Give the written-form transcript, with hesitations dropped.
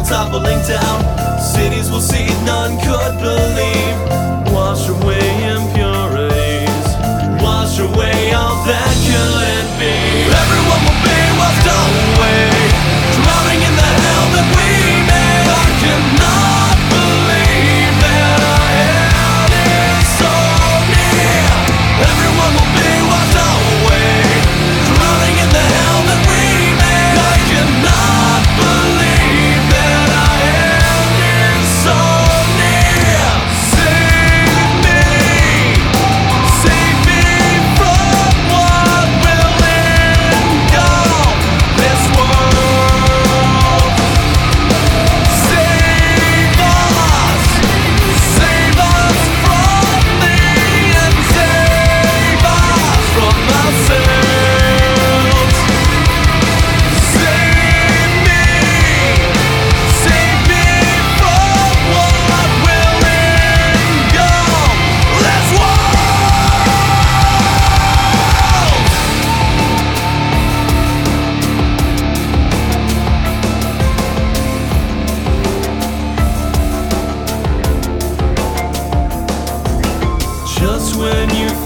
toppling down. Cities will see, none could believe. Wash away impurities, wash away all that couldn't be. Everyone will be washed away, drowning in the hell that we made. I cannot believe that our end is so near. Everyone will be washed away, drowning in the hell that we made. I cannot believe that our end is so near. Save me from what will engulf this world. Save us from me and save us from ourselves. Save me from what will engulf this world. Just when you